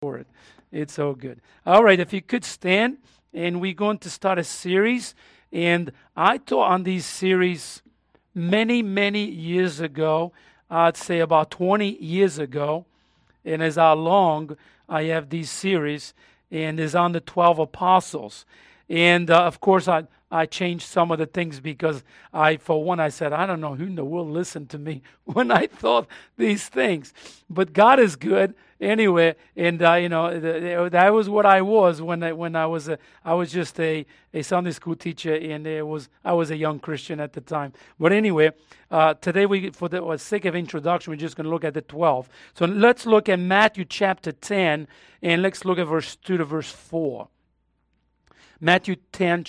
Lord. It's so good. All right, if you could stand, and we're going to start a series. And I taught on these series many years ago. I'd say about 20 years ago. And as how long I have these series, and is on the 12 apostles. And of course, I changed some of the things because for one, I said, I don't know who in the world listened to me when I thought these things. But God is good anyway, and that was what I was when I was just a Sunday school teacher, and I was a young Christian at the time. But anyway, today for the sake of introduction, we're just going to look at the 12. So let's look at Matthew chapter 10, and let's look at verse 2 to verse 4. Matthew 10,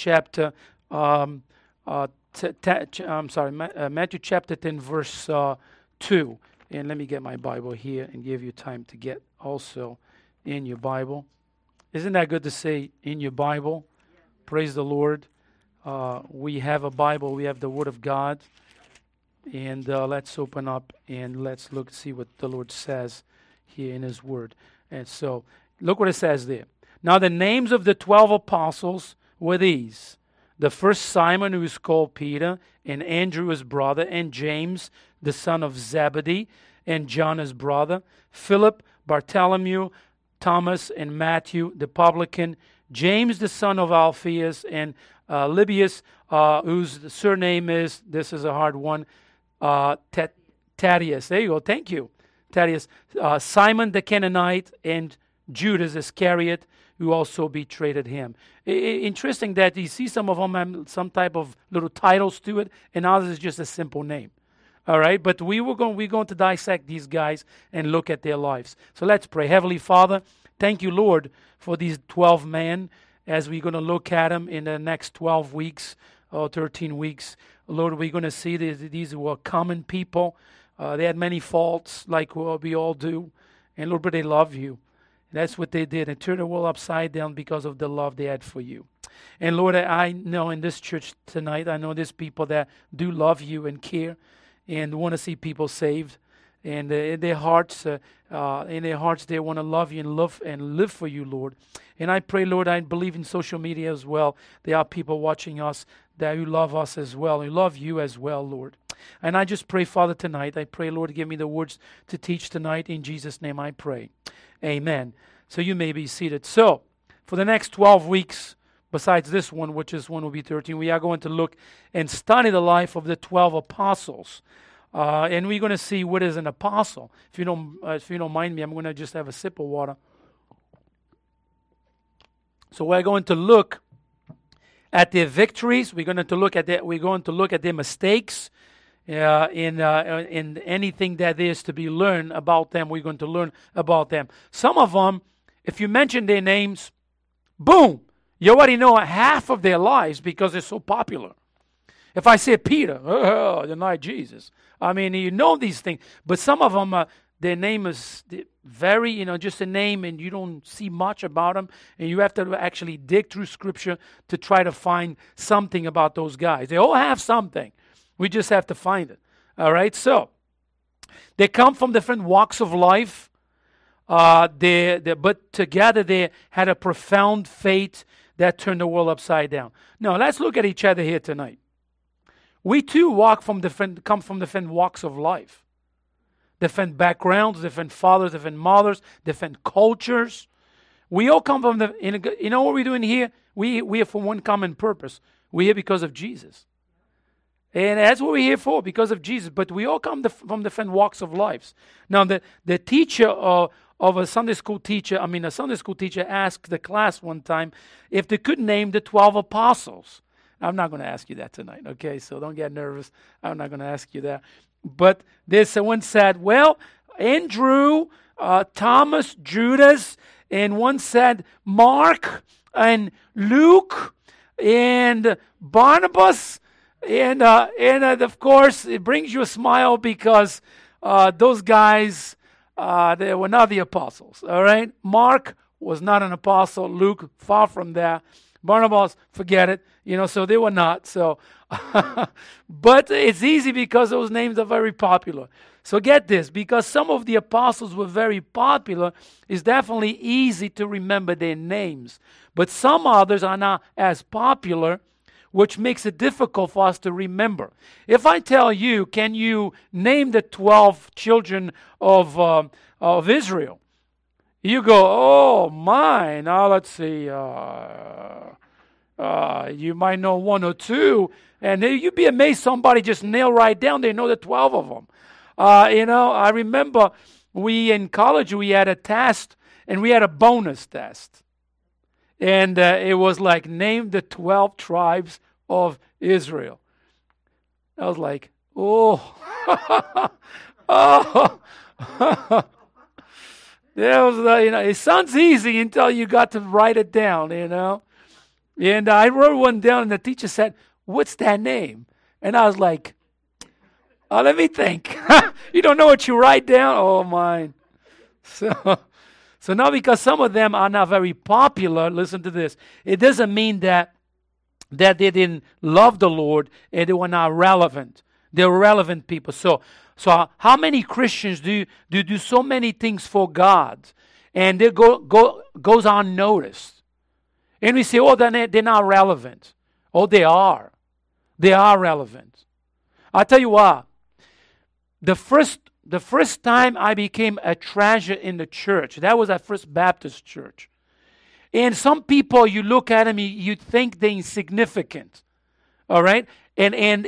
Matthew chapter 10, verse 2. And let me get my Bible here and give you time to get also in your Bible. Isn't that good to say in your Bible? Yeah. Praise the Lord. We have a Bible. We have the Word of God. And let's open up and let's see what the Lord says here in His Word. And so, look what it says there. Now the names of the 12 apostles were these. The first, Simon, who is called Peter, and Andrew his brother, and James, the son of Zebedee, and John his brother, Philip, Bartholomew, Thomas, and Matthew, the publican, James, the son of Alphaeus, and Lebbaeus, whose surname is, this is a hard one, Thaddeus. There you go. Thank you. Thaddeus. Simon the Canaanite, and Judas Iscariot, who also betrayed him. Interesting that you see some of them have some type of little titles to it, and others is just a simple name. All right, but we're going to dissect these guys and look at their lives. So let's pray. Heavenly Father, thank you, Lord, for these 12 men as we're going to look at them in the next 12 weeks or 13 weeks. Lord, we're going to see these were common people. They had many faults like we all do. And Lord, but they love you. That's what they did, and turned the world upside down because of the love they had for you. And Lord, I know in this church tonight, I know there's people that do love you and care and want to see people saved. And in their hearts, they want to love you and live for you, Lord. And I pray, Lord, I believe in social media as well. There are people watching us that who love us as well, who love you as well, Lord. And I just pray, Father, tonight, I pray, Lord, give me the words to teach tonight. In Jesus' name I pray. Amen. So you may be seated. So, for the next 12 weeks, besides this one, which is one will be 13, we are going to look and study the life of the 12 apostles. And we're going to see what is an apostle. If you don't mind me, I'm going to just have a sip of water. So we're going to look at their victories. We're going to look at their mistakes. In anything that is to be learned about them, we're going to learn about them. Some of them, if you mention their names, boom, you already know half of their lives because they're so popular. If I say Peter, deny Jesus. I mean, you know these things. But some of them, their name is very, just a name, and you don't see much about them. And you have to actually dig through Scripture to try to find something about those guys. They all have something. We just have to find it. All right? So, they come from different walks of life. But together they had a profound faith that turned the world upside down. Now, let's look at each other here tonight. We too come from different walks of life. Different backgrounds, different fathers, different mothers, different cultures. We all come from you know what we're doing here? We are for one common purpose. We're here because of Jesus. And that's what we're here for, because of Jesus. But we all come from different walks of lives. Now, the teacher of a Sunday school teacher, a Sunday school teacher asked the class one time if they could name the 12 apostles. I'm not going to ask you that tonight, okay? So don't get nervous. I'm not going to ask you that. But someone said, well, Andrew, Thomas, Judas, and one said Mark and Luke and Barnabas. And of course, it brings you a smile because those guys, they were not the apostles, all right? Mark was not an apostle. Luke, far from that. Barnabas, forget it. So they were not. So, but it's easy because those names are very popular. So get this, because some of the apostles were very popular, it's definitely easy to remember their names. But some others are not as popular, which makes it difficult for us to remember. If I tell you, can you name the 12 children of Israel? You go, oh my, now let's see, you might know one or two, and you'd be amazed somebody just nail right down, they know the 12 of them. I remember in college, we had a test, and we had a bonus test. And it was like, name the 12 tribes of Israel. I was like, oh. Oh. There was, it sounds easy until you got to write it down, And I wrote one down, and the teacher said, what's that name? And I was like, let me think. You don't know what you write down? Oh, mine. So now because some of them are not very popular, listen to this. It doesn't mean that they didn't love the Lord and they were not relevant. They're relevant people. So how many Christians do so many things for God and they goes unnoticed? And we say, oh, they're not relevant. Oh, they are. They are relevant. I'll tell you what. The first time I became a treasure in the church, that was at First Baptist Church. And some people, you look at them, you think they're insignificant. All right? And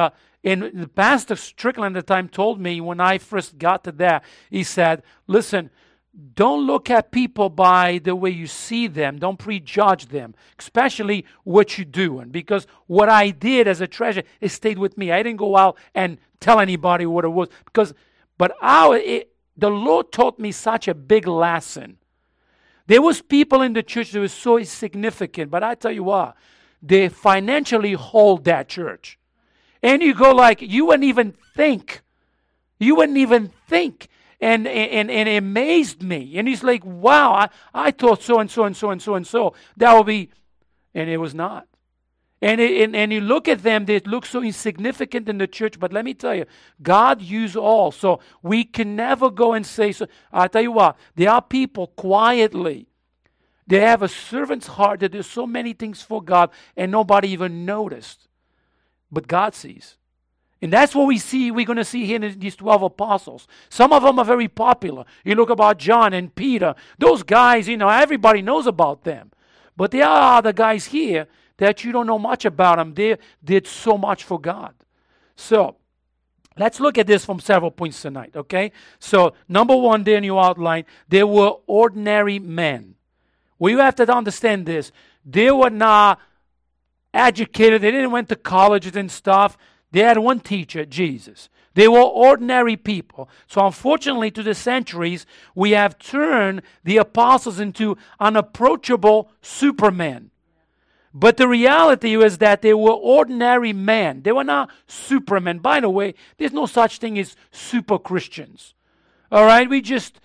the pastor Strickland at the time told me when I first got to that, he said, listen, don't look at people by the way you see them. Don't prejudge them, especially what you're doing. Because what I did as a treasure, it stayed with me. I didn't go out and tell anybody what it was. But the Lord taught me such a big lesson. There was people in the church that were so insignificant. But I tell you what, they financially hold that church. And you go like, you wouldn't even think. You wouldn't even think. And it amazed me. And he's like, wow, I thought so and so and so and so and so. That would be, and it was not. And you look at them, they look so insignificant in the church. But let me tell you, God used all. So we can never go and say, so I'll tell you what, there are people quietly. They have a servant's heart that there's so many things for God and nobody even noticed. But God sees. And that's what we're going to see here in these 12 apostles. Some of them are very popular. You look about John and Peter. Those guys, everybody knows about them. But there are other guys here that you don't know much about them. They did so much for God. So, let's look at this from several points tonight, okay? So, number one there in your outline, they were ordinary men. Well, you have to understand this. They were not educated. They didn't went to colleges and stuff. They had one teacher, Jesus. They were ordinary people. So unfortunately, to the centuries, we have turned the apostles into unapproachable supermen. But the reality was that they were ordinary men. They were not supermen. By the way, there's no such thing as super Christians. All right? We just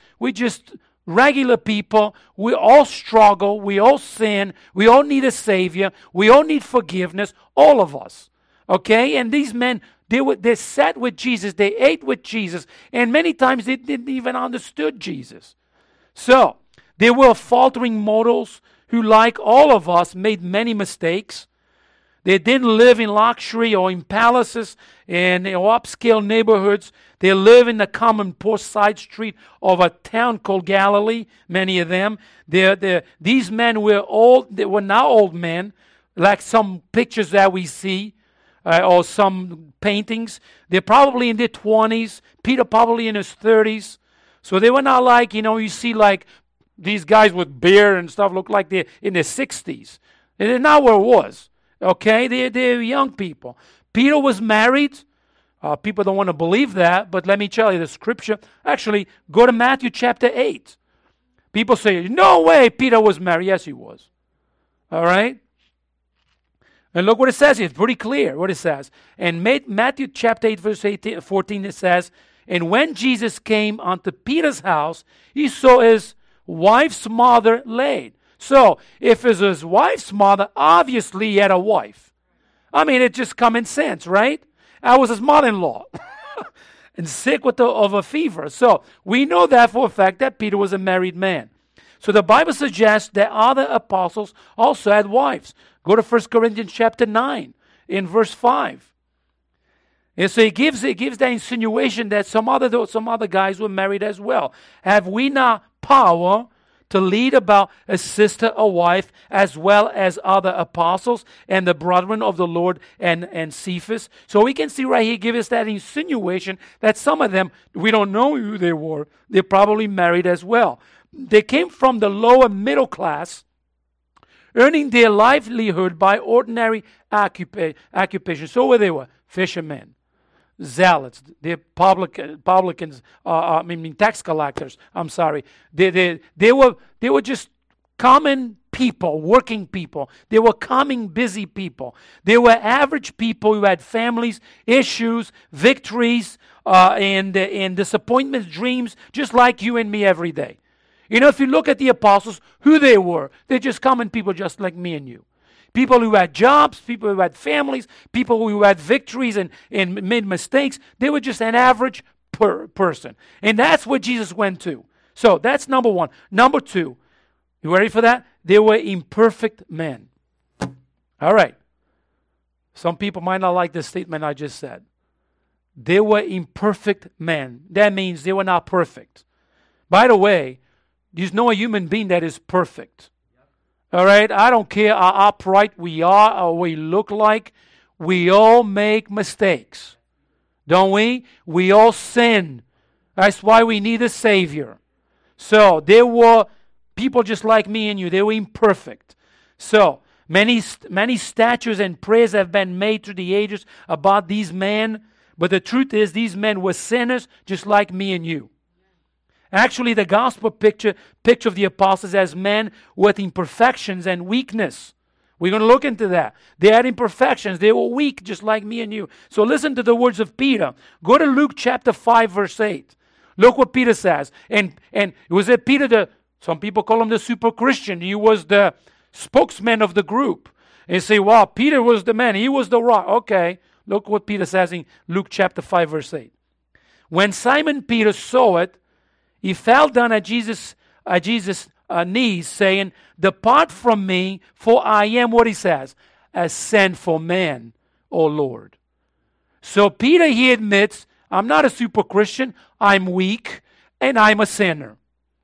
regular people. We all struggle. We all sin. We all need a Savior. We all need forgiveness. All of us. Okay, and these men, they sat with Jesus, they ate with Jesus, and many times they didn't even understood Jesus. So, they were faltering mortals who, like all of us, made many mistakes. They didn't live in luxury or in palaces and upscale neighborhoods. They live in the common poor side street of a town called Galilee, many of them. These men were old, they were not old men, like some pictures that we see. Or some paintings. They're probably in their 20s. Peter probably in his 30s. So they were not like, you see like these guys with beard and stuff look like they're in their 60s. And they're not where it was. Okay? They're young people. Peter was married. People don't want to believe that, but let me tell you the scripture. Actually, go to Matthew chapter 8. People say, no way Peter was married. Yes, he was. All right? And look what it says here. It's pretty clear what it says. And Matthew chapter 8, verse 14, it says, and when Jesus came unto Peter's house, he saw his wife's mother laid. So, if it's his wife's mother, obviously he had a wife. I mean, it's just common sense, right? I was his mother-in-law. And sick of a fever. So, we know that for a fact that Peter was a married man. So, the Bible suggests that other apostles also had wives. Go to 1 Corinthians chapter 9 in verse 5. And so it gives that insinuation that some other guys were married as well. Have we not power to lead about a sister, a wife, as well as other apostles and the brethren of the Lord and Cephas? So we can see right here, give us that insinuation that some of them, we don't know who they were. They're probably married as well. They came from the lower middle class, earning their livelihood by ordinary occupation. So where they were, fishermen, zealots, they're publicans, tax collectors. I'm sorry. They were just common people, working people. They were common, busy people. They were average people who had families, issues, victories, and disappointments, dreams, just like you and me every day. You know, if you look at the apostles, who they were, they're just common people just like me and you. People who had jobs, people who had families, people who had victories and made mistakes. They were just an average person. And that's what Jesus went to. So that's number one. Number two, you ready for that? They were imperfect men. All right. Some people might not like the statement I just said. They were imperfect men. That means they were not perfect. By the way, there's no human being that is perfect. All right? I don't care how upright we are or we look like. We all make mistakes. Don't we? We all sin. That's why we need a Savior. So, there were people just like me and you. They were imperfect. So, many statues and prayers have been made through the ages about these men. But the truth is, these men were sinners just like me and you. Actually, the gospel picture of the apostles as men with imperfections and weakness. We're going to look into that. They had imperfections. They were weak, just like me and you. So listen to the words of Peter. Go to Luke chapter 5, verse 8. Look what Peter says. And was it Peter, some people call him the super Christian. He was the spokesman of the group. And you say, wow, Peter was the man. He was the rock. Okay, look what Peter says in Luke chapter 5, verse 8. When Simon Peter saw it, he fell down at Jesus' knees, saying, "Depart from me, for I am," what he says, "a sinful man, O Lord." So Peter, he admits, I'm not a super Christian, I'm weak, and I'm a sinner.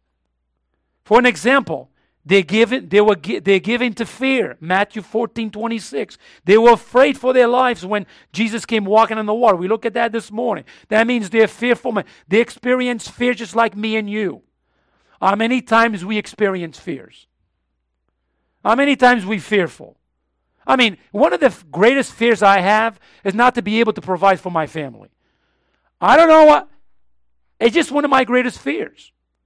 For an example, they're given to fear. Matthew 14:26. They were afraid for their lives when Jesus came walking on the water. We look at that this morning. That means they're fearful men. They experience fear just like me and you. How many times we experience fears? How many times we fearful? I mean, one of the greatest fears I have is not to be able to provide for my family. I don't know what. It's just one of my greatest fears.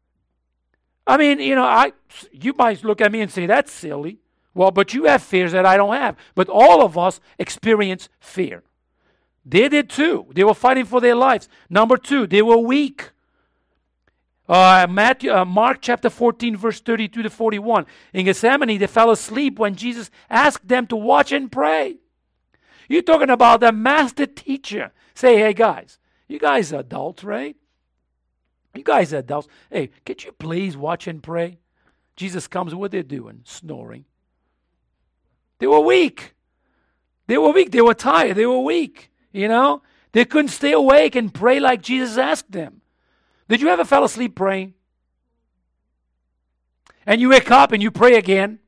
I mean, you might look at me and say, that's silly. Well, but you have fears that I don't have. But all of us experience fear. They did too. They were fighting for their lives. Number two, they were weak. Mark chapter 14, verse 32 to 41. In Gethsemane, they fell asleep when Jesus asked them to watch and pray. You're talking about the master teacher. Say, hey guys, you guys are adults, right? You guys are adults. Hey, could you please watch and pray? Jesus comes, what they're doing? Snoring. They were weak. They were weak. They were tired. They were weak. They couldn't stay awake and pray like Jesus asked them. Did you ever fall asleep praying? And you wake up and you pray again.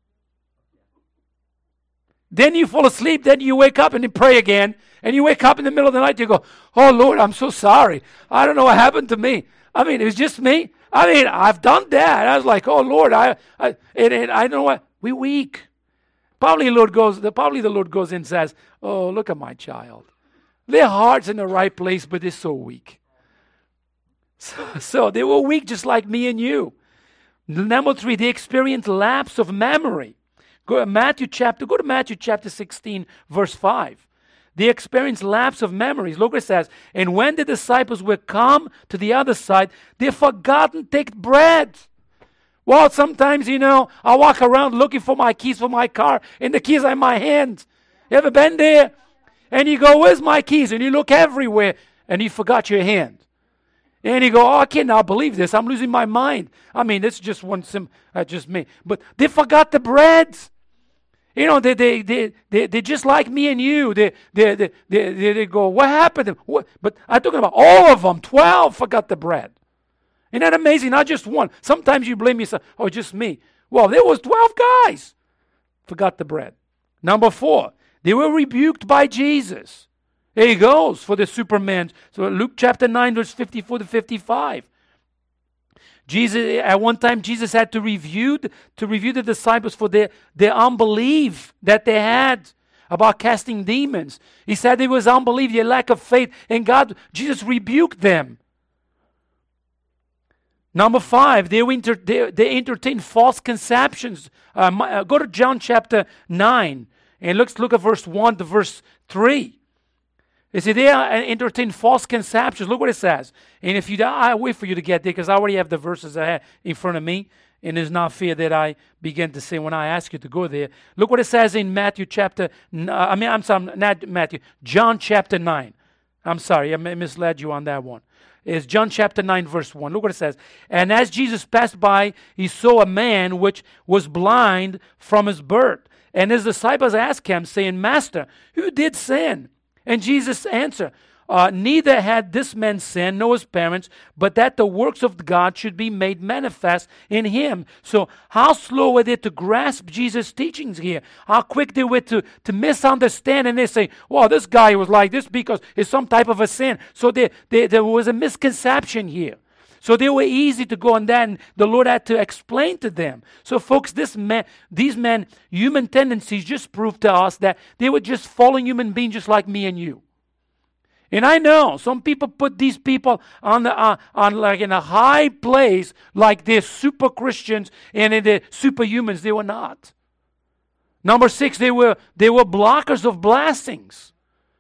Then you fall asleep, then you wake up and you pray again. And you wake up in the middle of the night, you go, oh Lord, I'm so sorry. I don't know what happened to me. I mean, it was just me. I mean, I've done that. I was like, oh Lord, I don't know what. We're weak. Probably the Lord goes in and says, oh, look at my child. Their heart's in the right place, but they're so weak. So they were weak just like me and you. Number three, they experienced lapse of memory. Go to Matthew chapter 16, verse 5. They experienced lapse of memories. Look what it says. And when the disciples were come to the other side, they forgot to take bread. Well, sometimes, I walk around looking for my keys for my car, and the keys are in my hand. You ever been there? And you go, where's my keys? And you look everywhere, and you forgot your hand. And you go, I cannot believe this. I'm losing my mind. I mean, it's just just me. But they forgot the bread. They just like me and you. They go, what happened? What? But I'm talking about all of them. 12 forgot the bread. Isn't that amazing? Not just one. Sometimes you blame yourself. Oh, just me. Well, there was 12 guys. Forgot the bread. Number 4, they were rebuked by Jesus. There he goes for the Superman. So Luke chapter 9, verse 54 to 55. At one time, Jesus had to review the disciples for their unbelief that they had about casting demons. He said it was unbelief, their lack of faith, and Jesus rebuked them. Number 5, they entertain false conceptions. Go to John chapter 9 and let's look at verse 1 to verse 3. You see, they entertain false conceptions. Look what it says. And if you, I wait for you to get there because I already have the verses I have in front of me. And it's not fair that I begin to say when I ask you to go there. Look what it says in John chapter 9. I'm sorry, I misled you on that one. It's John chapter 9, verse 1. Look what it says. And as Jesus passed by, he saw a man which was blind from his birth. And his disciples asked him, saying, Master, who did sin? And Jesus answered, neither had this man sinned, nor his parents, but that the works of God should be made manifest in him. So how slow were they to grasp Jesus' teachings here? How quick they were to misunderstand, and they say, well, this guy was like this because it's some type of a sin. So there was a misconception here. So they were easy to go on that, and the Lord had to explain to them. So folks, these men, human tendencies just proved to us that they were just fallen human beings just like me and you. And I know some people put these people on like in a high place, like they're super Christians and they're superhumans. They were not. Number 6, they were blockers of blessings.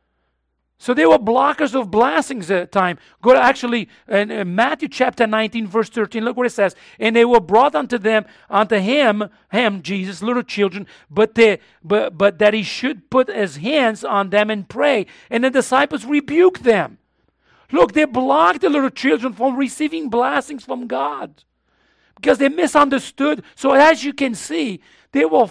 So they were blockers of blessings at the time. Go to actually in Matthew chapter 19, verse 13. Look what it says. And they were brought unto him, Jesus, little children, but that he should put his hands on them and pray. And the disciples rebuked them. Look, they blocked the little children from receiving blessings from God because they misunderstood. So as you can see, they were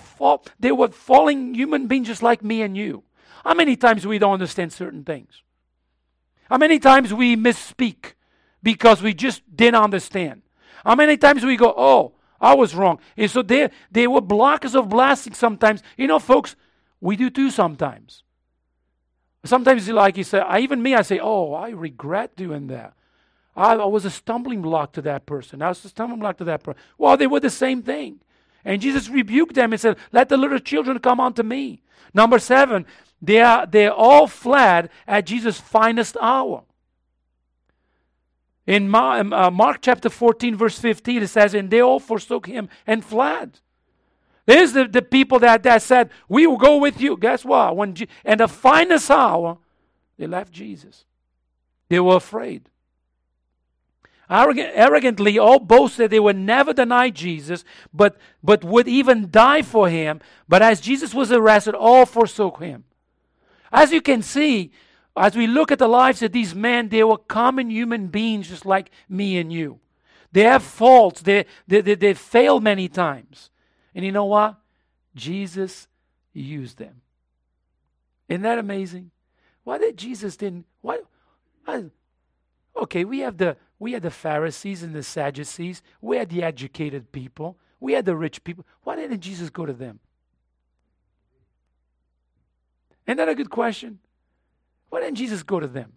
falling human beings just like me and you. How many times we don't understand certain things? How many times we misspeak because we just didn't understand? How many times we go, oh, I was wrong. And so they were blockers of blessings sometimes. Folks, we do too sometimes. Sometimes like you say, I say, oh, I regret doing that. I was a stumbling block to that person. I was a stumbling block to that person. Well, they were the same thing. And Jesus rebuked them and said, let the little children come unto me. Number 7, they all fled at Jesus' finest hour. In Mark chapter 14, verse 15, it says, and they all forsook him and fled. There's the people that said, we will go with you. Guess what? And the finest hour, they left Jesus. They were afraid. Arrogantly, all boasted they would never deny Jesus, but would even die for him. But as Jesus was arrested, all forsook him. As you can see, as we look at the lives of these men, they were common human beings just like me and you. They have faults. They fail many times. And you know what? Jesus used them. Isn't that amazing? Why did Jesus didn't? Okay, we had the Pharisees and the Sadducees. We had the educated people. We had the rich people. Why didn't Jesus go to them? Isn't that a good question? Why didn't Jesus go to them?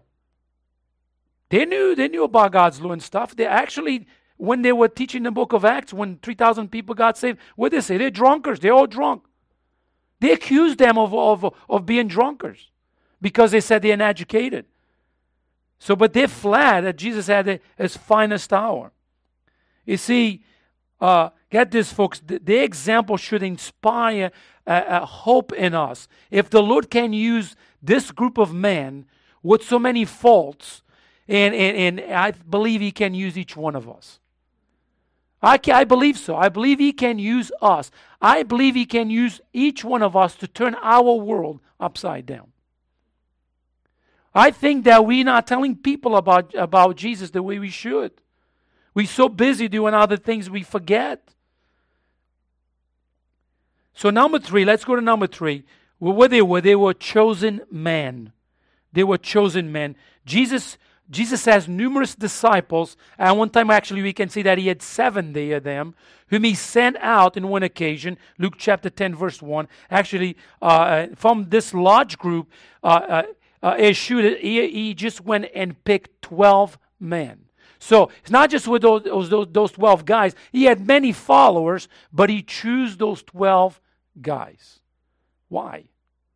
They knew about God's law and stuff. They actually, when they were teaching the book of Acts, when 3,000 people got saved, what did they say? They're drunkards. They're all drunk. They accused them of being drunkards because they said they're uneducated. So, but they fled that Jesus had his finest hour. You see, get this, folks. The example should inspire hope in us. If the Lord can use this group of men with so many faults, and I believe he can use each one of us. I believe so. I believe He can use us. I believe He can use each one of us to turn our world upside down. I think that we're not telling people about Jesus the way we should. We're so busy doing other things we forget. So number 3, let's go to number 3. What they were? They were chosen men. They were chosen men. Jesus has numerous disciples. And one time actually we can see that He had 70 of them whom He sent out in one occasion. Luke chapter 10 verse 1. Actually from this large group, he just went and picked 12 men. So it's not just with those 12 guys. He had many followers, but He chose those 12 guys. Why?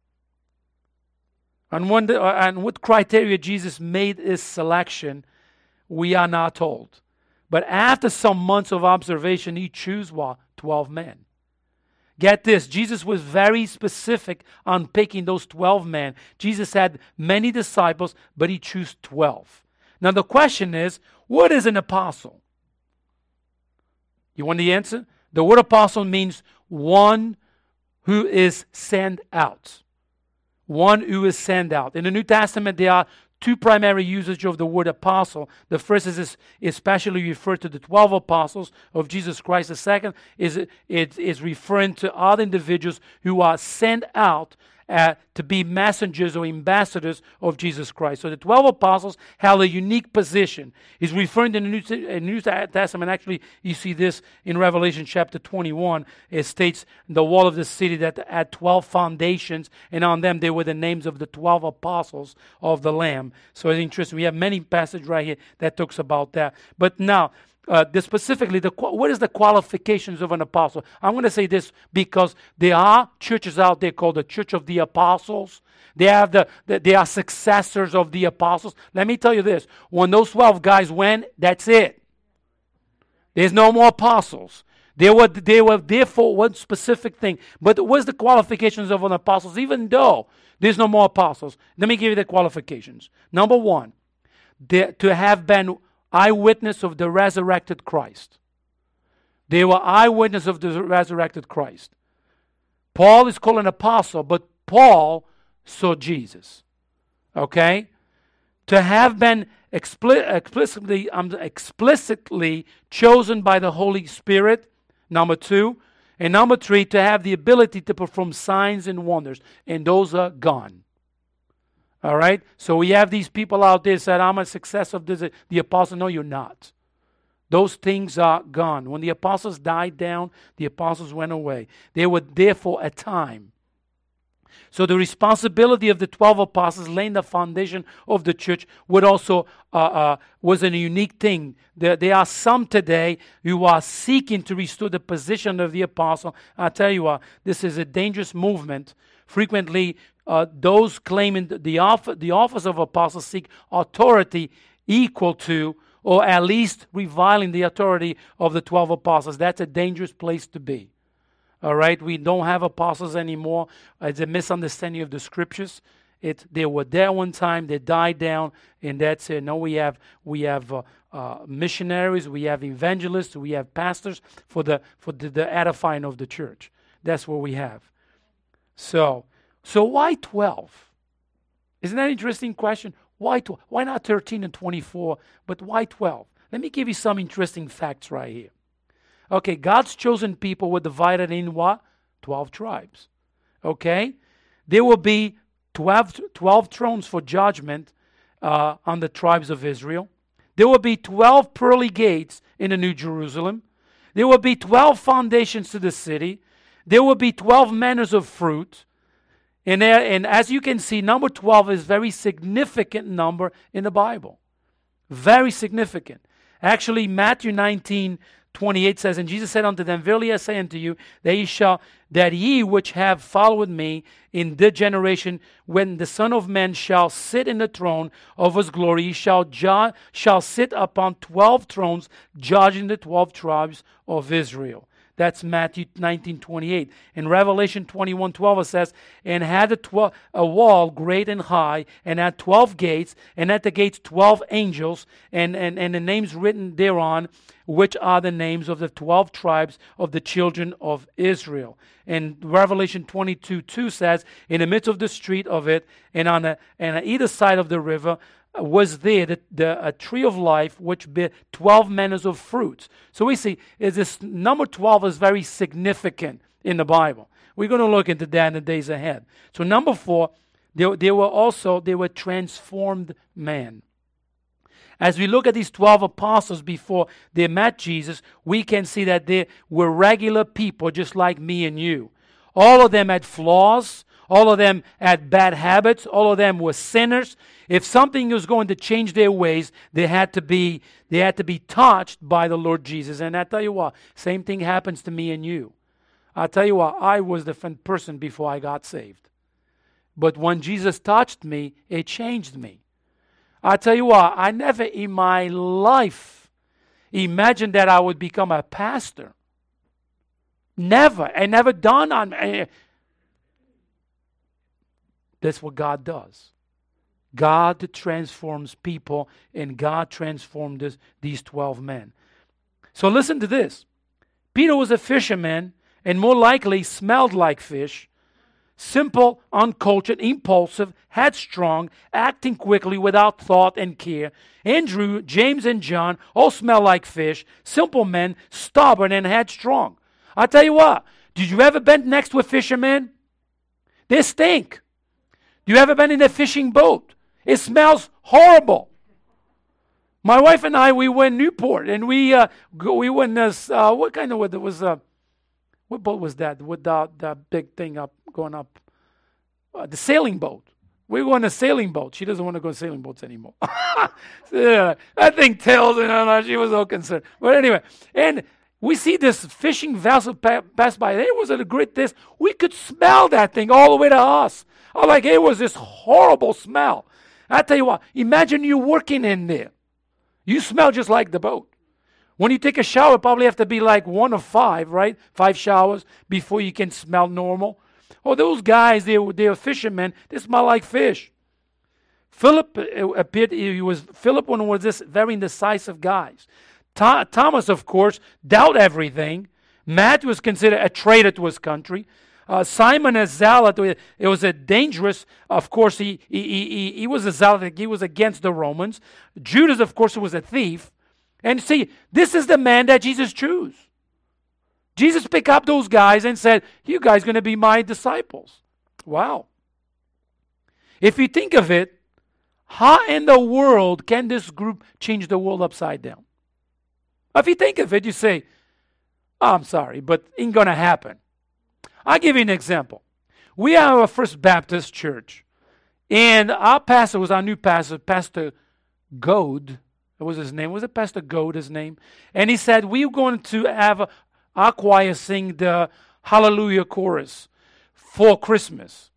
And what criteria Jesus made His selection, we are not told. But after some months of observation, He chose what? 12 men. Get this, Jesus was very specific on picking those 12 men. Jesus had many disciples, but He chose 12. Now the question is, what is an apostle? You want the answer? The word apostle means one who is sent out. One who is sent out. In the New Testament, there are 2 primary usage of the word apostle. The first is especially referred to the 12 apostles of Jesus Christ. The second is referring to other individuals who are sent out to be messengers or ambassadors of Jesus Christ. So the 12 apostles held a unique position. He's referring to the New Testament. Actually, you see this in Revelation chapter 21. It states the wall of the city that had 12 foundations, and on them they were the names of the 12 apostles of the Lamb. So it's interesting. We have many passages right here that talks about that. But now, specifically, what is the qualifications of an apostle? I'm going to say this because there are churches out there called the Church of the Apostles. They are successors of the apostles. Let me tell you this: when those 12 guys went, that's it. There's no more apostles. They were there for one specific thing. But what's the qualifications of an apostle? Even though there's no more apostles, let me give you the qualifications. Number 1, to have been eyewitness of the resurrected Christ. They were eyewitness of the resurrected Christ. Paul is called an apostle, but Paul saw Jesus. Okay? To have been explicitly chosen by the Holy Spirit, number 2. And number 3, to have the ability to perform signs and wonders. And those are gone. All right? So we have these people out there said, I'm a successor of the apostle. No, you're not. Those things are gone. When the apostles died down, the apostles went away. They were there for a time. So the responsibility of the 12 apostles laying the foundation of the church was a unique thing. There are some today who are seeking to restore the position of the apostle. I tell you what, this is a dangerous movement. Frequently, those claiming the office of apostle seek authority equal to, or at least reviling the authority of the 12 apostles. That's a dangerous place to be. All right, we don't have apostles anymore. It's a misunderstanding of the scriptures. They were there one time, they died down, and that's it. No, we have missionaries, we have evangelists, we have pastors for the edifying of the church. That's what we have. So why 12? Isn't that an interesting question? Why 12? Why not 13 and 24, but why 12? Let me give you some interesting facts right here. Okay, God's chosen people were divided in what? 12 tribes. Okay? There will be 12 thrones for judgment on the tribes of Israel. There will be 12 pearly gates in the New Jerusalem. There will be 12 foundations to the city. There will be 12 manners of fruit. And as you can see, number 12 is a very significant number in the Bible. Very significant. Actually, Matthew 19:28 says, and Jesus said unto them, verily I say unto you, that ye which have followed me in the generation, when the Son of Man shall sit in the throne of his glory, he shall sit upon 12 thrones, judging the 12 tribes of Israel. That's Matthew 19:28. In Revelation 21:12 it says, and had a wall great and high, and had 12 gates, and at the gates 12 angels, and the names written thereon, which are the names of the 12 tribes of the children of Israel. And Revelation 22:2 says, in the midst of the street of it, and on either side of the river, was there a tree of life which bare 12 manners of fruits. So we see this number 12 is very significant in the Bible. We're going to look into that in the days ahead. So number 4, they were transformed men. As we look at these 12 apostles before they met Jesus, we can see that they were regular people just like me and you. All of them had flaws. All of them had bad habits. All of them were sinners. If something was going to change their ways, they had to be touched by the Lord Jesus. And I tell you what, same thing happens to me and you. I tell you what, I was a different person before I got saved. But when Jesus touched me, it changed me. I tell you what, I never in my life imagined that I would become a pastor. Never. I never dawned on me. That's what God does. God transforms people, and God transformed these 12 men. So listen to this. Peter was a fisherman, and more likely smelled like fish. Simple, uncultured, impulsive, headstrong, acting quickly without thought and care. Andrew, James, and John all smell like fish. Simple men, stubborn and headstrong. I tell you what, did you ever been next to a fisherman? They stink. You ever been in a fishing boat? It smells horrible. My wife and I, we went Newport, and we went this. What kind of it was? What boat was that? With the big thing going up, the sailing boat. We were on a sailing boat. She doesn't want to go on sailing boats anymore. Yeah, that thing tails, and she was so concerned. But anyway, and we see this fishing vessel pass by. It was a great this. We could smell that thing all the way to us. It was this horrible smell. I tell you what, imagine you working in there. You smell just like the boat. When you take a shower, probably have to be like 1 of 5, right? 5 showers before you can smell normal. Oh, those guys, they were fishermen. They smell like fish. Philip was this very indecisive guy. Thomas, of course, doubt everything. Matt was considered a traitor to his country. Simon, a zealot, it was a dangerous, of course, he was a zealot, he was against the Romans. Judas, of course, was a thief. And see, this is the man that Jesus chose. Jesus picked up those guys and said, you guys are going to be my disciples. Wow. If you think of it, how in the world can this group change the world upside down? If you think of it, you say, I'm sorry, but it ain't going to happen. I'll give you an example. We are a First Baptist church, and our pastor was our new pastor, Pastor Goad. That was his name. Was it Pastor Goad, his name? And he said, we're going to have our choir sing the Hallelujah chorus for Christmas.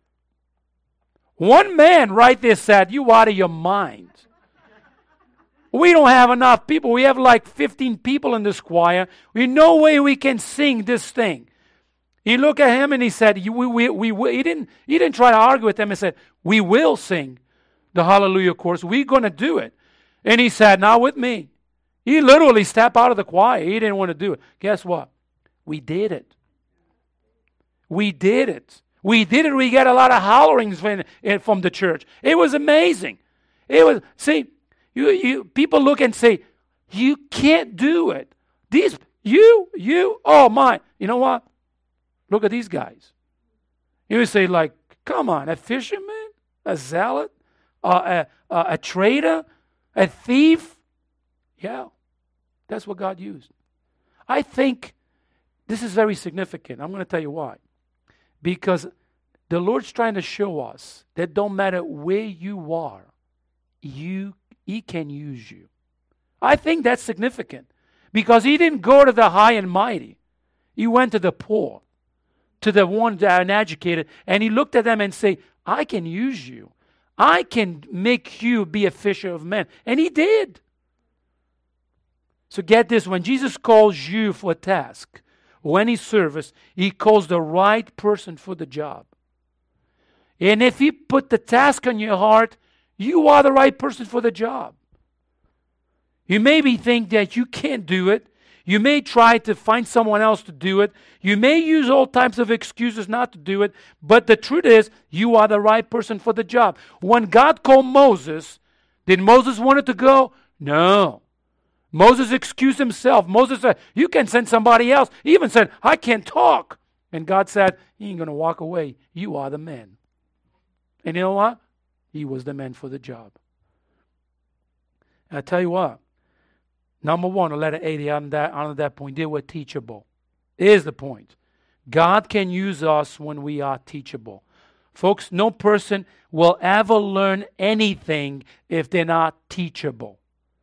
One man right there said, you out of your mind. We don't have enough people. We have like 15 people in this choir. There's no way we can sing this thing. He looked at him and he said, he didn't try to argue with him. He said, we will sing the Hallelujah chorus. We're going to do it. And he said, not with me. He literally stepped out of the choir. He didn't want to do it. Guess what? We did it. We did it. We did it. We got a lot of hollerings from the church. It was amazing. It was, see, people look and say, you can't do it. Oh my. You know what? Look at these guys. You would say, like, come on, a fisherman, a zealot, a traitor, a thief. Yeah, that's what God used. I think this is very significant. I'm going to tell you why. Because the Lord's trying to show us that don't matter where you are, He can use you. I think that's significant. Because He didn't go to the high and mighty. He went to the poor, to the one that are uneducated, and He looked at them and said, I can use you. I can make you be a fisher of men. And He did. So get this, when Jesus calls you for a task, or any service, He calls the right person for the job. And if He put the task on your heart, you are the right person for the job. You maybe think that you can't do it. You may try to find someone else to do it. You may use all types of excuses not to do it. But the truth is, you are the right person for the job. When God called Moses, did Moses want it to go? No. Moses excused himself. Moses said, you can send somebody else. He even said, I can't talk. And God said, you ain't going to walk away. You are the man. And you know what? He was the man for the job. And I tell you what. Number one, the letter 80 on that point, they were teachable. Here's the point. God can use us when we are teachable. Folks, no person will ever learn anything if they're not teachable.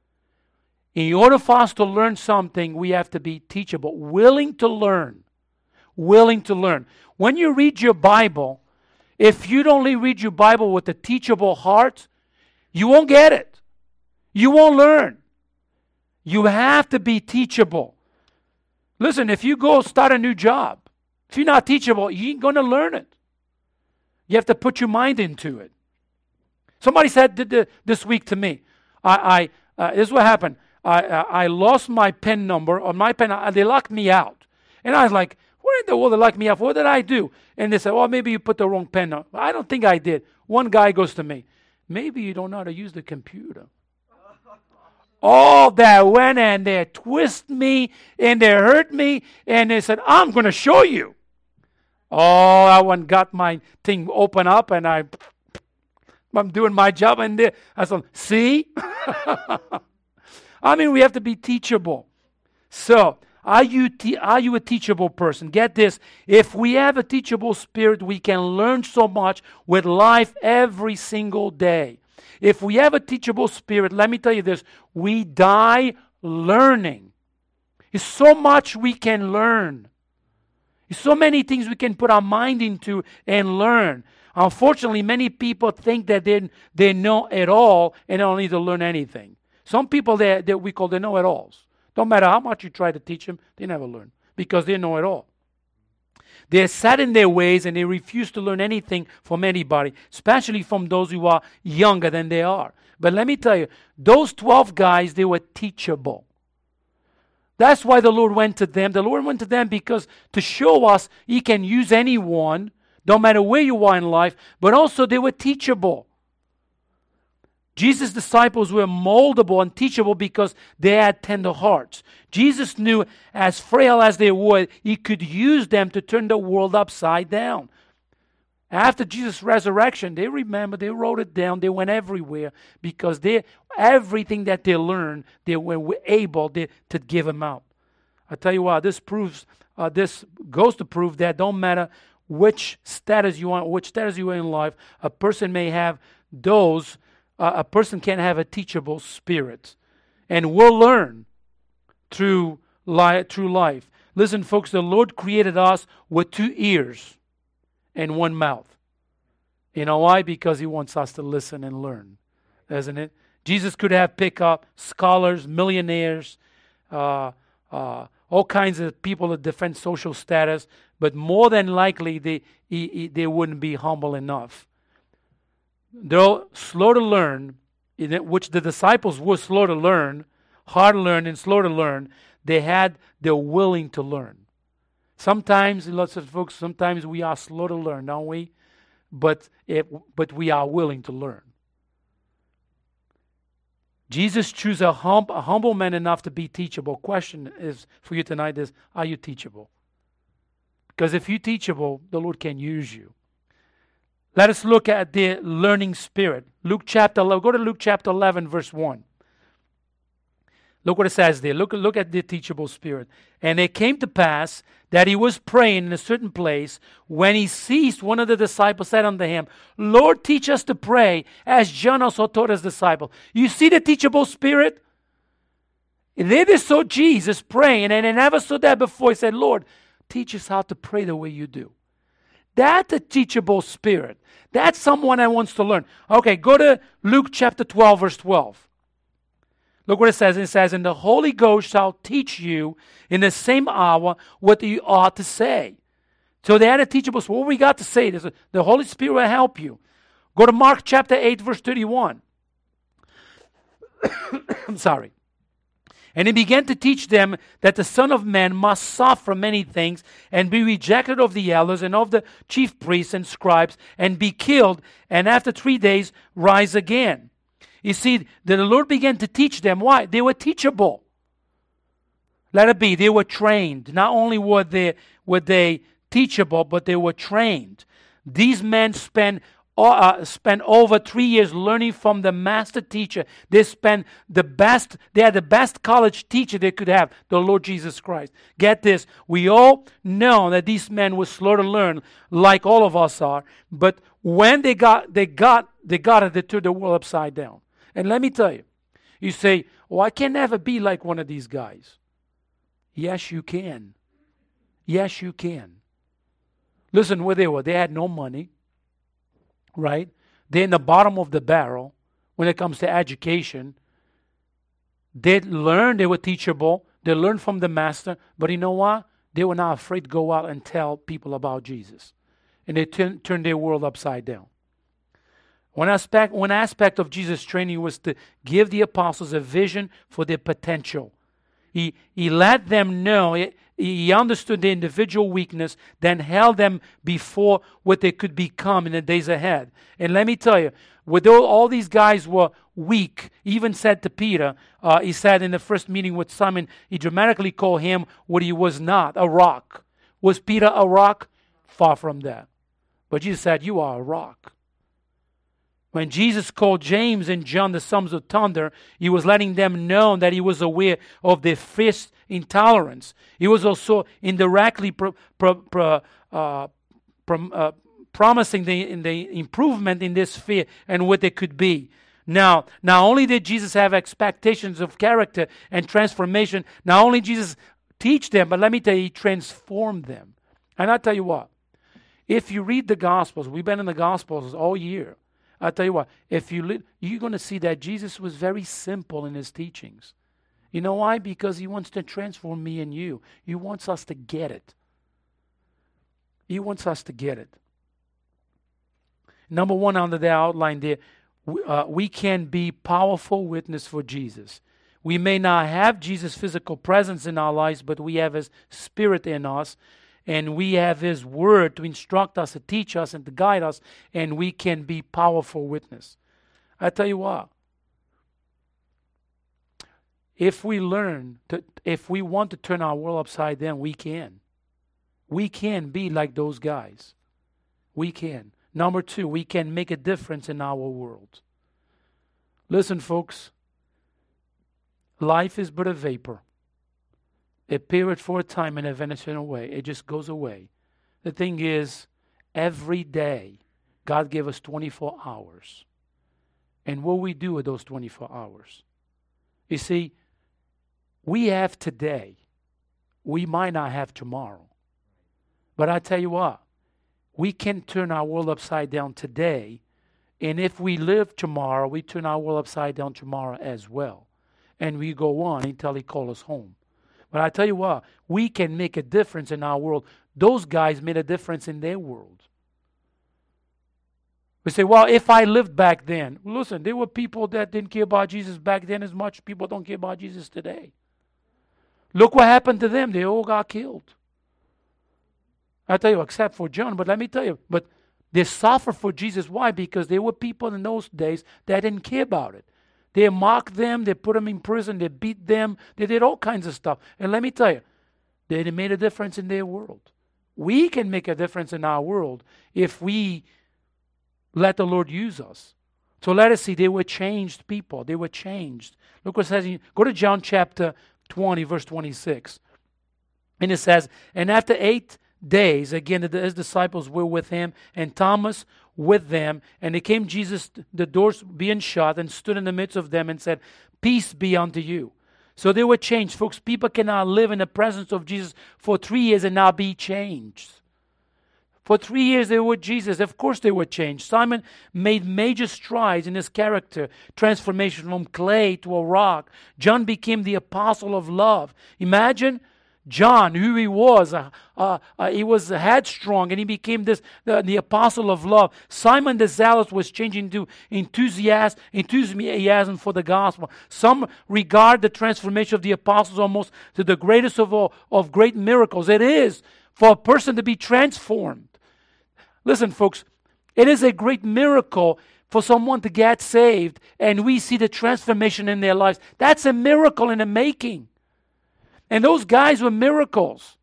In order for us to learn something, we have to be teachable, willing to learn. Willing to learn. When you read your Bible, if you don't read your Bible with a teachable heart, you won't get it. You won't learn. You have to be teachable. Listen, if you go start a new job, if you're not teachable, you ain't going to learn it. You have to put your mind into it. Somebody said this week to me, this is what happened. I lost my pen number on my pen. They locked me out. And I was like, what in the world they locked me out? What did I do? And they said, well, maybe you put the wrong pen number. I don't think I did. One guy goes to me, maybe you don't know how to use the computer. All that went and they twist me and they hurt me and they said, I'm going to show you. Oh, I went and got my thing open up and I'm doing my job and I said, see? I mean, we have to be teachable. So, are you a teachable person? Get this. If we have a teachable spirit, we can learn so much with life every single day. If we have a teachable spirit, let me tell you this, we die learning. There's so much we can learn. There's so many things we can put our mind into and learn. Unfortunately, many people think that they know it all and don't need to learn anything. Some people that we call the know-it-alls. Don't matter how much you try to teach them, they never learn because they know it all. They're set in their ways and they refuse to learn anything from anybody, especially from those who are younger than they are. But let me tell you, those 12 guys, they were teachable. That's why the Lord went to them. The Lord went to them because to show us He can use anyone, no matter where you are in life, but also they were teachable. Jesus' disciples were moldable and teachable because they had tender hearts. Jesus knew, as frail as they were, He could use them to turn the world upside down. After Jesus' resurrection, they remembered, they wrote it down, they went everywhere because everything that they learned, they were able to give them out. I tell you what, this goes to prove that don't matter which status you are in life, a person may have those. A person can have a teachable spirit. And we'll learn through life. Listen, folks, the Lord created us with 2 ears and 1 mouth. You know why? Because He wants us to listen and learn, doesn't it? Jesus could have picked up scholars, millionaires, all kinds of people of different social status, but more than likely they wouldn't be humble enough. Though slow to learn, which the disciples were slow to learn, hard to learn and slow to learn, they're willing to learn. Sometimes, lots of folks, sometimes we are slow to learn, don't we? But we are willing to learn. Jesus chose a humble man enough to be teachable. Question is for you tonight is, are you teachable? Because if you're teachable, the Lord can use you. Let us look at the learning spirit. Go to Luke chapter 11, verse 1. Look what it says there. Look at the teachable spirit. And it came to pass that he was praying in a certain place. When he ceased, one of the disciples said unto him, Lord, teach us to pray, as John also taught his disciple. You see the teachable spirit? They saw Jesus praying, and they never saw that before. He said, Lord, teach us how to pray the way you do. That's a teachable spirit. That's someone that wants to learn. Okay, go to Luke chapter 12, verse 12. Look what it says. It says, and the Holy Ghost shall teach you in the same hour what you ought to say. So they had a teachable. So what we got to say is the Holy Spirit will help you. Go to Mark chapter 8, verse 31. I'm sorry. And he began to teach them that the Son of Man must suffer many things and be rejected of the elders and of the chief priests and scribes and be killed, and after 3 days rise again. You see, the Lord began to teach them. Why? They were teachable. Let it be. They were trained. Not only were they teachable, but they were trained. These men spent over 3 years learning from the master teacher. They had the best college teacher they could have, the Lord Jesus Christ. Get this, we all know that these men were slow to learn, like all of us are, but when they got it, they turned the world upside down. And let me tell you, you say, oh, I can never be like one of these guys. Yes, you can. Yes, you can. Listen where they were. They had no money. Right? They're in the bottom of the barrel when it comes to education. They learned, they were teachable. They learned from the master. But you know what? They were not afraid to go out and tell people about Jesus. And they turned their world upside down. One aspect of Jesus' training was to give the apostles a vision for their potential. He let them know, he understood their individual weakness, then held them before what they could become in the days ahead. And let me tell you, although all these guys were weak, he even said to Peter, he said in the first meeting with Simon, he dramatically called him what he was not, a rock. Was Peter a rock? Far from that. But Jesus said, you are a rock. When Jesus called James and John the sons of thunder, he was letting them know that he was aware of their fierce intolerance. He was also indirectly promising the improvement in this sphere and what they could be. Now, not only did Jesus have expectations of character and transformation, not only Jesus teach them, but let me tell you, he transformed them. And I'll tell you what, if you read the Gospels, we've been in the Gospels all year, I'll tell you what, if you're going to see that Jesus was very simple in his teachings. You know why? Because he wants to transform me and you. He wants us to get it. He wants us to get it. Number one under the outline there, we can be powerful witness for Jesus. We may not have Jesus' physical presence in our lives, but we have his spirit in us. And we have his word to instruct us, to teach us, and to guide us, and we can be powerful witness. I tell you what, if we want to turn our world upside down, we can. We can be like those guys. We can. Number two, we can make a difference in our world. Listen, folks, life is but a vapor. It appeared for a time and it vanished away. It just goes away. The thing is, every day, God gave us 24 hours. And what we do with those 24 hours? You see, we have today. We might not have tomorrow. But I tell you what, we can turn our world upside down today. And if we live tomorrow, we turn our world upside down tomorrow as well. And we go on until he calls us home. But I tell you what, we can make a difference in our world. Those guys made a difference in their world. We say, well, if I lived back then. Listen, there were people that didn't care about Jesus back then as much. People don't care about Jesus today. Look what happened to them. They all got killed. I tell you, except for John. But let me tell you, but they suffered for Jesus. Why? Because there were people in those days that didn't care about it. They mocked them, they put them in prison, they beat them, they did all kinds of stuff. And let me tell you, they made a difference in their world. We can make a difference in our world if we let the Lord use us. So let us see, they were changed people. They were changed. Look what it says. Go to John chapter 20, verse 26. And it says, and after 8 days, again, his disciples were with him, and Thomas with them, and it came Jesus, the doors being shut, and stood in the midst of them and said, peace be unto you. So they were changed. Folks, people cannot live in the presence of Jesus for 3 years and not be changed. For 3 years they were with Jesus. Of course they were changed. Simon made major strides in his character transformation from clay to a rock. John became the apostle of love. Imagine John, who he was headstrong, and he became the apostle of love. Simon the Zealot was changing to enthusiasm for the gospel. Some regard the transformation of the apostles almost to the greatest of great miracles. It is for a person to be transformed. Listen, folks, it is a great miracle for someone to get saved, and we see the transformation in their lives. That's a miracle in the making. And those guys were miracles.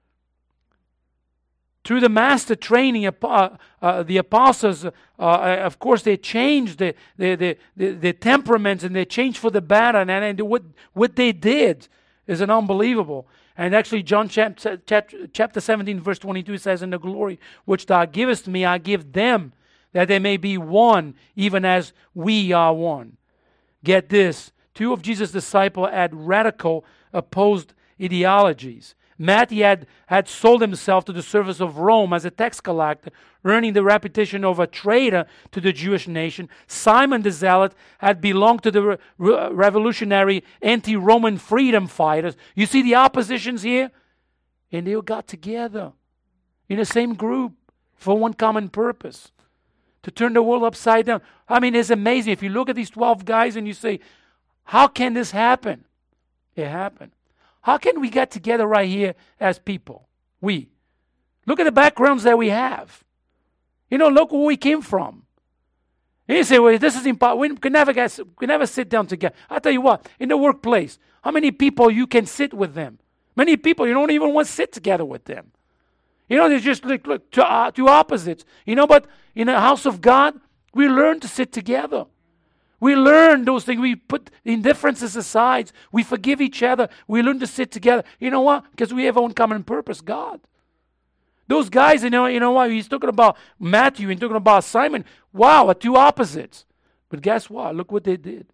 Through the master training, the apostles, of course, they changed the temperaments, and they changed for the better. And what they did is unbelievable. And actually, John chapter 17, verse 22 says, "In the glory which thou givest me, I give them, that they may be one, even as we are one." Get this. Two of Jesus' disciples had radical opposed ideologies. Matthew had sold himself to the service of Rome as a tax collector, earning the reputation of a traitor to the Jewish nation. Simon the Zealot had belonged to the revolutionary anti-Roman freedom fighters. You see the oppositions here? And they got together in the same group for one common purpose: to turn the world upside down. I mean, it's amazing. If you look at these 12 guys and you say, how can this happen? It happened. How can we get together right here as people? We. Look at the backgrounds that we have. Look where we came from. And you say, well, this is impossible. We can never sit down together. I'll tell you what, in the workplace, how many people you can sit with them? Many people, you don't even want to sit together with them. They're just look two opposites. But in the house of God, we learn to sit together. We learn those things. We put indifferences aside. We forgive each other. We learn to sit together. You know what? Because we have one common purpose, God. Those guys, you know what? He's talking about Matthew and talking about Simon. Wow, two opposites. But guess what? Look what they did.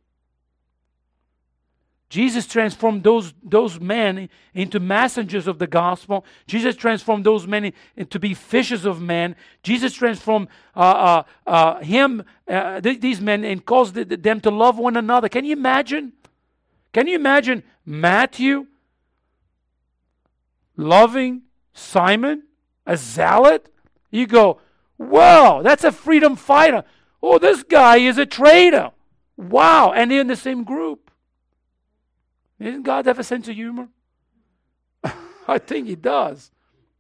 Jesus transformed those men into messengers of the gospel. Jesus transformed those men to be fishers of men. Jesus transformed these men, and caused them to love one another. Can you imagine? Can you imagine Matthew loving Simon, a zealot? You go, wow, that's a freedom fighter. Oh, this guy is a traitor. Wow, and they're in the same group. Doesn't God have a sense of humor? I think He does.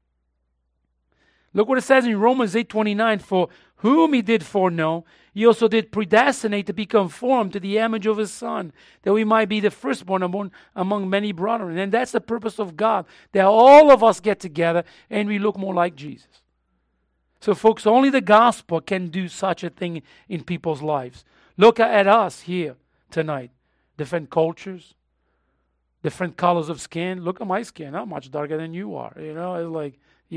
Look what it says in Romans 8:29. For whom He did foreknow, He also did predestinate to be conformed to the image of His Son, that we might be the firstborn among many brethren. And that's the purpose of God, that all of us get together and we look more like Jesus. So folks, only the gospel can do such a thing in people's lives. Look at us here tonight. Different cultures, different colors of skin. Look at my skin. I'm much darker than you are. It's like,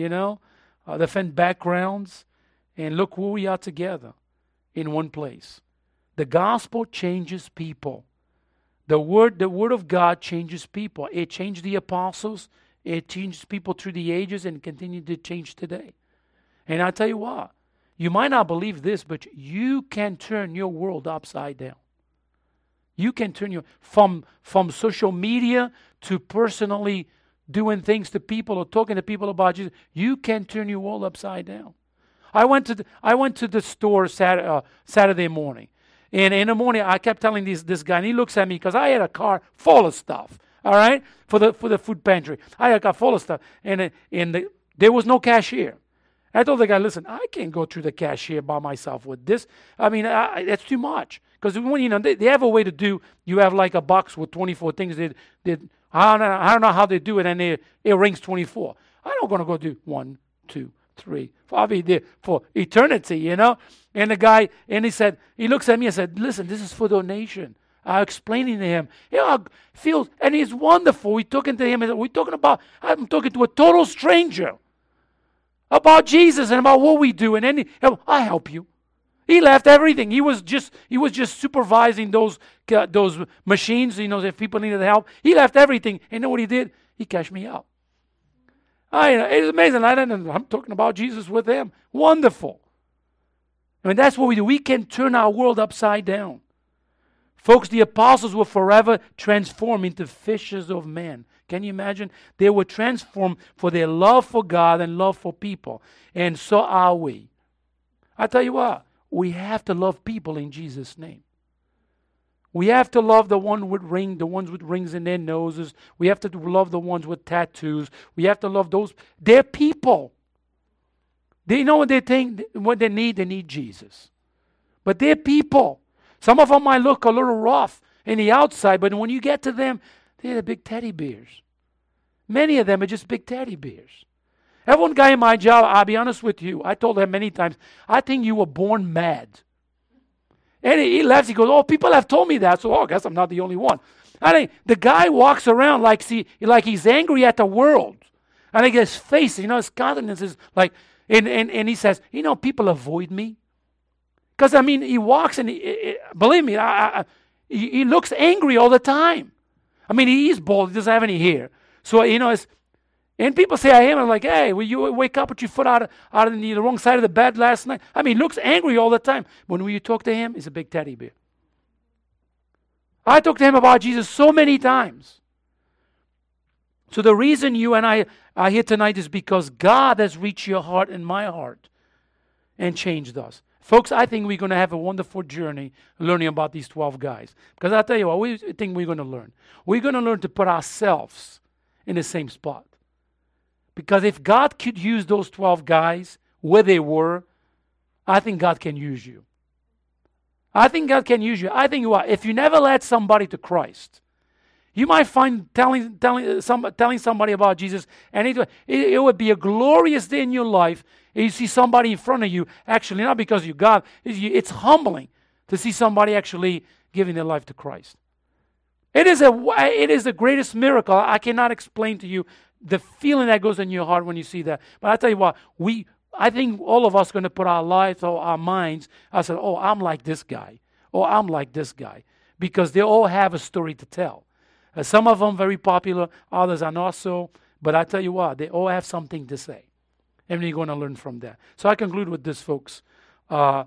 different backgrounds. And look who we are together in one place. The gospel changes people. The word of God changes people. It changed the apostles. It changed people through the ages and continues to change today. And I tell you what, you might not believe this, but you can turn your world upside down. You can turn from social media to personally doing things to people or talking to people about Jesus. You can turn your world upside down. I went to the store Saturday morning, and in the morning I kept telling this guy, and he looks at me because I had a car full of stuff. All right, for the food pantry, I had a car full of stuff, and there was no cashier. I told the guy, listen, I can't go through the cashier by myself with this. I mean, that's too much. Because when they have a way to do, you have like a box with 24 things. I don't know how they do it, and it rings 24. I'm not going to go do 1, 2, 3, 4. I'll be there for eternity, And the guy, and he looks at me and said, listen, this is for donation. I'm explaining to him, and he's wonderful. We're talking to him, and I'm talking to a total stranger about Jesus and about what we do, and then I help you. He left everything. He was just supervising those machines. If people needed help, he left everything. And you know what he did? He cashed me out. It's amazing. I'm talking about Jesus with them. Wonderful. I mean, that's what we do. We can turn our world upside down. Folks, the apostles were forever transformed into fishers of men. Can you imagine? They were transformed for their love for God and love for people. And so are we. I tell you what, we have to love people in Jesus' name. We have to love the ones with rings in their noses. We have to love the ones with tattoos. We have to love those. They're people. They know what they think, what they need. They need Jesus. But they're people. Some of them might look a little rough in the outside, but when you get to them, they're the big teddy bears. Many of them are just big teddy bears. I have one guy in my job, I'll be honest with you, I told him many times, I think you were born mad. And he laughs, he goes, oh, people have told me that, so I guess I'm not the only one. I think the guy walks around like he's angry at the world. I think his face, his countenance is like, and he says, people avoid me. Because, he walks and, believe me, he looks angry all the time. He is bald, he doesn't have any hair. So, and people say I am, I'm like, hey, will you wake up with your foot out on the wrong side of the bed last night? He looks angry all the time. When you talk to him, he's a big teddy bear. I talked to him about Jesus so many times. So the reason you and I are here tonight is because God has reached your heart and my heart and changed us. Folks, I think we're going to have a wonderful journey learning about these 12 guys. Because I'll tell you what, we think we're going to learn. We're going to learn to put ourselves in the same spot. Because if God could use those 12 guys where they were, I think God can use you. I think God can use you. I think if you never led somebody to Christ, you might find telling somebody about Jesus, and it would be a glorious day in your life. You see somebody in front of you, actually, not because you God, it's humbling to see somebody actually giving their life to Christ. It is the greatest miracle. I cannot explain to you the feeling that goes in your heart when you see that. But I tell you what, I think all of us are going to put our lives or our minds, I said, oh, I'm like this guy, or I'm like this guy, because they all have a story to tell. Some of them very popular, others are not so, but I tell you what, they all have something to say. And we're going to learn from that. So I conclude with this, folks. The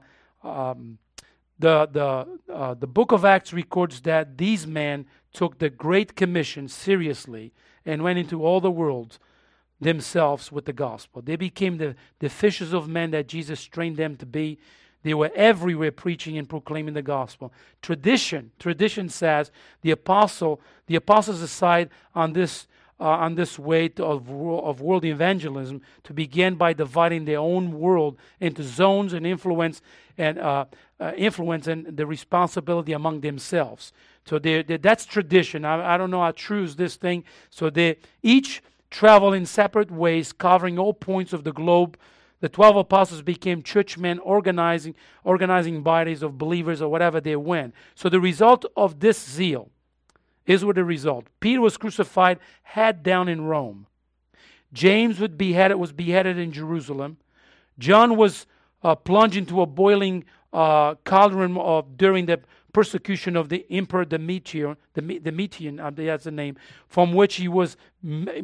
book of Acts records that these men took the Great Commission seriously and went into all the world themselves with the gospel. They became the fishers of men that Jesus trained them to be. They were everywhere preaching and proclaiming the gospel. Tradition says the apostles decide on this way of world evangelism to begin by dividing their own world into zones and influence and the responsibility among themselves. So that's tradition. I don't know how true is this thing. So they each travel in separate ways, covering all points of the globe. The 12 apostles became churchmen, organizing bodies of believers or whatever they went. So the result of this zeal is what the result. Peter was crucified, head down in Rome. James was beheaded in Jerusalem. John was plunged into a boiling cauldron during the persecution of the Emperor Domitian, that's the name, from which he was it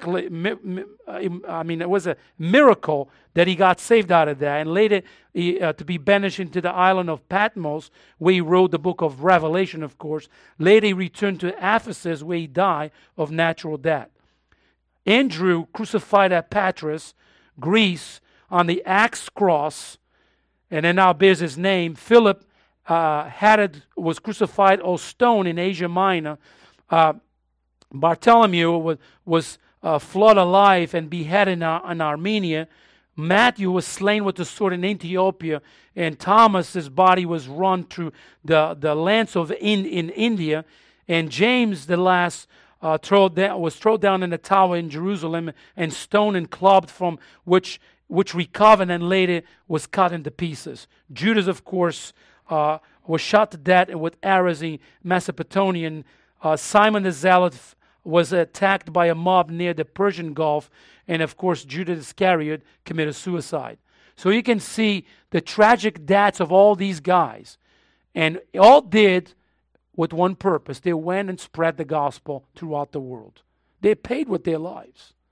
was a miracle that he got saved out of that, and later to be banished into the island of Patmos, where he wrote the book of Revelation, of course. Later he returned to Ephesus, where he died of natural death. Andrew, crucified at Patras, Greece, on the axe cross, and then now bears his name. Philip was crucified or stoned in Asia Minor. Bartholomew was flawed alive and beheaded in Armenia. Matthew was slain with the sword in Ethiopia, and Thomas's body was run through the lands of in India. And James, the last, was thrown down in the tower in Jerusalem and stoned and clubbed, from which recovered and later was cut into pieces. Judas, of course, was shot to death with arrows in Mesopotamia. Simon the Zealot was attacked by a mob near the Persian Gulf, and of course Judas Iscariot committed suicide. So you can see the tragic deaths of all these guys, and all did with one purpose. They went and spread the gospel throughout the world. They paid with their lives.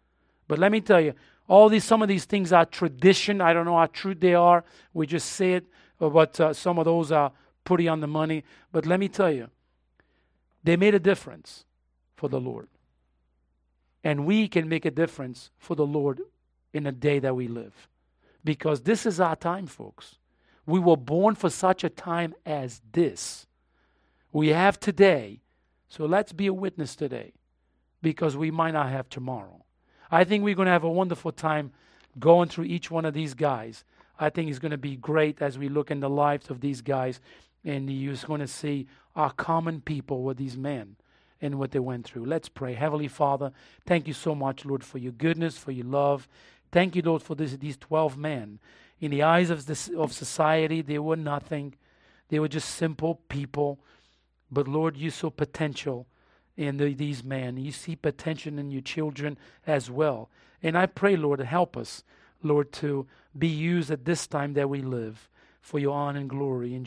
But let me tell you, some of these things are tradition. I don't know how true they are. We just say it, but some of those are pretty on the money. But let me tell you, they made a difference for the Lord. And we can make a difference for the Lord in the day that we live. Because this is our time, folks. We were born for such a time as this. We have today, so let's be a witness today, because we might not have tomorrow. I think we're going to have a wonderful time going through each one of these guys. I think it's going to be great as we look in the lives of these guys, and you're going to see our common people with these men and what they went through. Let's pray. Heavenly Father, thank you so much, Lord, for your goodness, for your love. Thank you, Lord, for these 12 men. In the eyes of society, they were nothing. They were just simple people. But, Lord, you saw potential in these men. You see potential in your children as well. And I pray, Lord, help us, Lord, to be used at this time that we live for your honor and glory. In